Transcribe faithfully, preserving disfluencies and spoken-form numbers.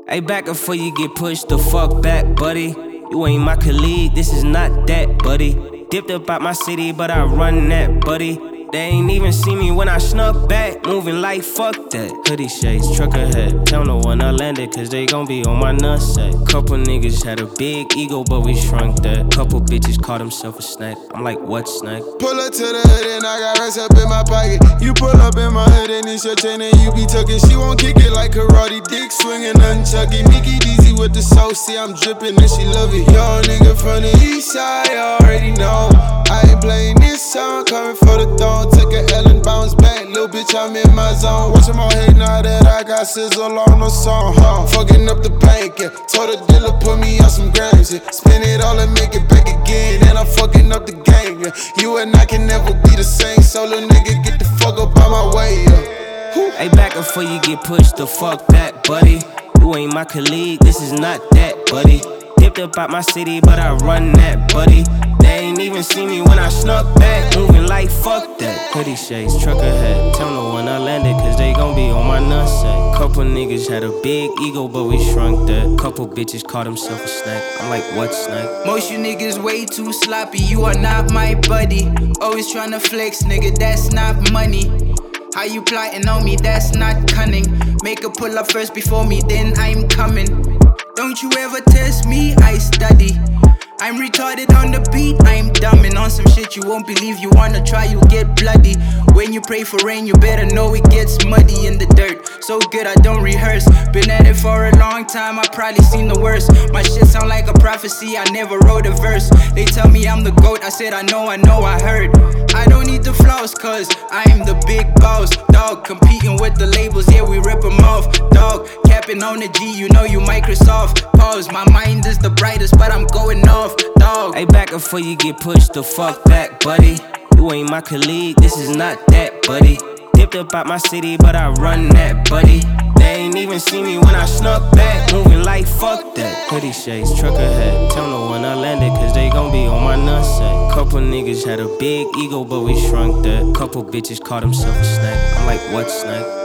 Hey, back before you get pushed the fuck back, buddy. You ain't my colleague, this is not that, buddy. Dipped up out my city, but I run that, buddy. They ain't even see me when I snuck back, moving like fuck that. Hoodie shades, truck ahead, tell no one I landed, cause they gon' be on my nutsack. Couple niggas had a big ego, but we shrunk that. Couple bitches caught themselves a snack, I'm like, what snack? Pull up to the hood and I got rest up in my pocket. You pull up in my hood and it's your chain and you be tucking. She won't kick it like karate, dick swinging, nunchucking. Mickey Deezy with the sauce, see I'm dripping and she love it. Young nigga from the east side, you already know. I ain't playing this song, coming for the throne. Took an L and bounce back, little bitch, I'm in my zone. Watch them all hate now that I got sizzle on the song, huh? Fucking up the bank, yeah. Told the dealer put me on some grams, yeah. Spin it all and make it back again, and I'm fucking up the game, yeah. You and I can never be the same, so little nigga, get the fuck up out my way, yeah. Hey, back before you get pushed the fuck back, buddy. You ain't my colleague, this is not that, buddy. Dipped up out my city, but I run that, buddy. They ain't even see me when I snuck back, moving like fuck that. Hoodie shades, truck ahead, tell no one I landed, cause they gon' be on my nutsack. Couple niggas had a big ego, but we shrunk that. Couple bitches caught themselves a snack, I'm like, what snack? Most you niggas way too sloppy, you are not my buddy. Always tryna flex, nigga, that's not money. How you plotting on me, that's not cunning. Make a pull up first before me, then I'm coming. Don't you ever test me, I study. I'm retarded on the beat, I'm dumbing on some shit you won't believe. You wanna try, you'll get bloody. When you pray for rain, you better know it gets muddy in the dirt. So good I don't rehearse, been at it for a long time, I probably seen the worst. My shit sound like a prophecy, I never wrote a verse. They tell me I'm the GOAT, I said I know, I know, I heard. I don't need the flaws, cause I'm the big boss. Dog, competing with the labels, yeah we rip them off. Dog, capping on the G, you know you Microsoft. Pause, my mind is the brightest, but I'm going off. Dog. Hey, back before you get pushed the fuck back, buddy. You ain't my colleague, this is not that, buddy. Dipped up out my city, but I run that, buddy. They ain't even see me when I snuck back, moving like fuck that. Hoodie shades, truck ahead, tell no one I landed, cause they gon' be on my nutsack. Couple niggas had a big ego, but we shrunk that. Couple bitches caught themselves a snack, I'm like, what snack?